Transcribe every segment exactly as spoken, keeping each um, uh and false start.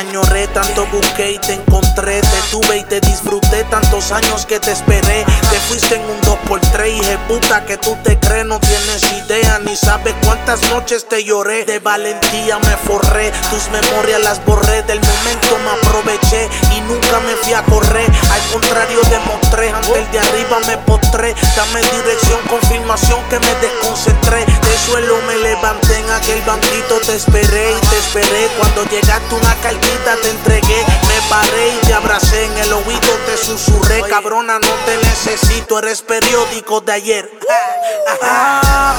añoré, tanto busqué y te encontré. Te tuve y te disfruté tantos años que te esperé. Te fuiste en un dos por tres, hije puta, que tú te crees. No tienes idea, ni sabes cuántas noches te lloré. De valentía me forré, tus memorias las borré. Del momento me aproveché y nunca me fui a correr. Al contrario demostré, ante el de arriba me postré. Dame dirección, confirmación que me desconcentré. De suelo me levanté, en aquel banquito te esperé y te esperé. Cuando llegaste una cartita te entregué. Me paré y te abracé, en el oído te susurré. Cabrona, no te necesito, eres periódico de ayer. Ah,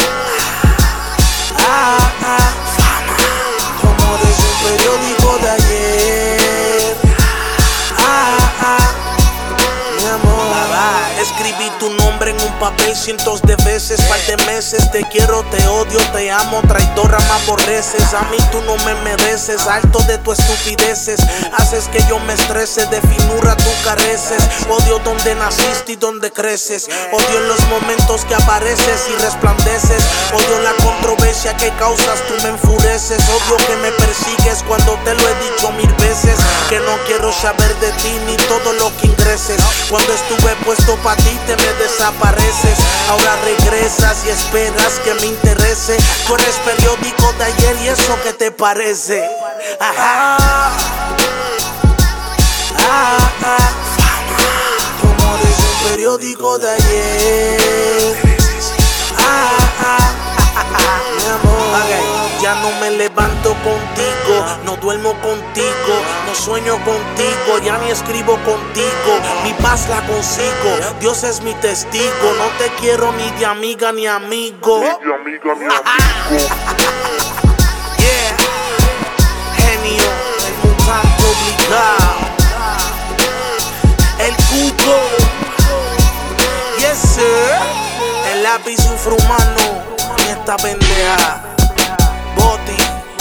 ah, ah, como eres un periódico de ayer. Ah, ah, mi amor. Escribí tu nombre en un papel cientos de veces, par de meses. Te quiero, te odio, te amo, traidora me aborreces. A mí tú no me mereces, alto de tu estupideces. Haces que yo me estrese, de finura tú careces. Odio donde naciste y donde creces. Odio en los momentos que apareces y resplandeces. Odio la controversia que causas, tú me enfureces. Odio que me persigues cuando te lo he dicho mil veces. Que no quiero saber de ti ni todo lo que ingreses. Cuando estuve puesto pa' ti te me desapareces. Ahora regresas y esperas que me interese. Tú eres periódico de ayer y eso que te parece. Ajá. Ah, ah. Como eres un periódico de ayer. Ah, ah. Mi amor, okay. Ya no me levanto contigo, no duermo contigo, no sueño contigo, ya ni escribo contigo. Mi paz la consigo, Dios es mi testigo. No te quiero ni de amiga ni amigo. Ni de amiga ni amigo. Yeah, genio, el mutante obligado, el cuco. Yes sir, el lápiz infrahumano y esta pendeja. Boti,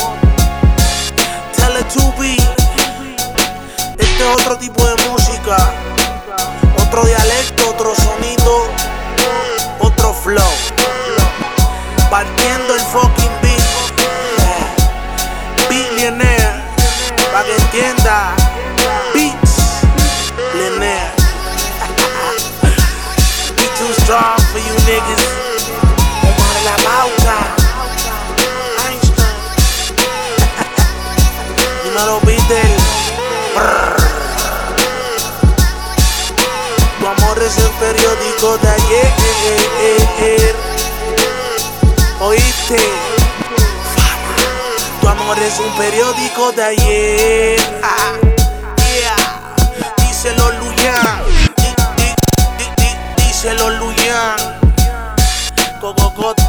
Teletubby. Este es otro tipo de música, otro dialecto, otro sonido, otro flow. Partiendo el fucking beat, Billionaire, pa' que entienda. Beats, Billionaire. We too strong for you niggas. Omar la Pauta. Dímelo, Beatle. Tu amor es el periódico de ayer. ¿Oíste? Tu amor es un periódico de ayer. Ah, yeah. Díselo, Luyan. Di, di, di, di, díselo, Luyan. Cococote.